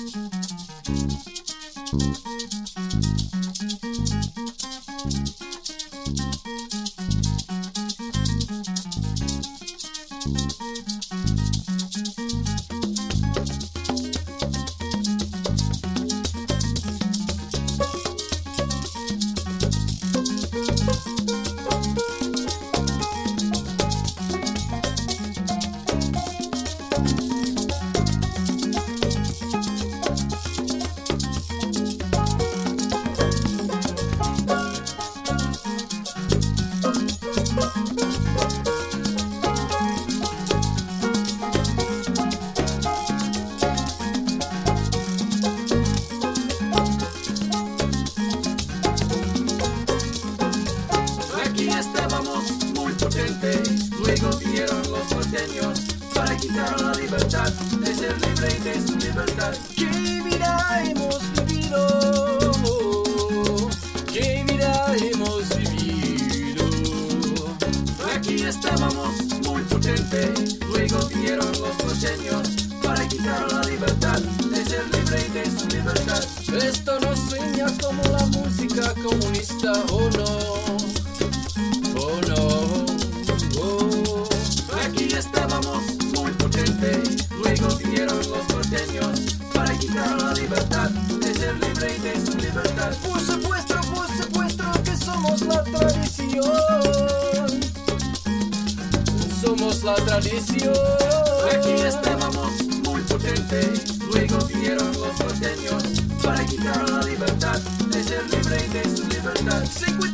Luego vinieron los norteños para quitar la libertad de ser libre y de su libertad. ¿Qué vida hemos vivido? ¿Qué vida hemos vivido? Aquí estábamos muy potentes. Luego vinieron los norteños para quitar la libertad de ser libre y de su libertad. Esto nos sueña como la música comunista, ¿o no? ¿O no? Estábamos muy potentes, luego vinieron los norteños para quitar la libertad de ser libre y de su libertad. Por supuesto que somos la tradición. Somos la tradición. Aquí estábamos muy potentes, luego vinieron los norteños para quitar la libertad de ser libre y de su libertad.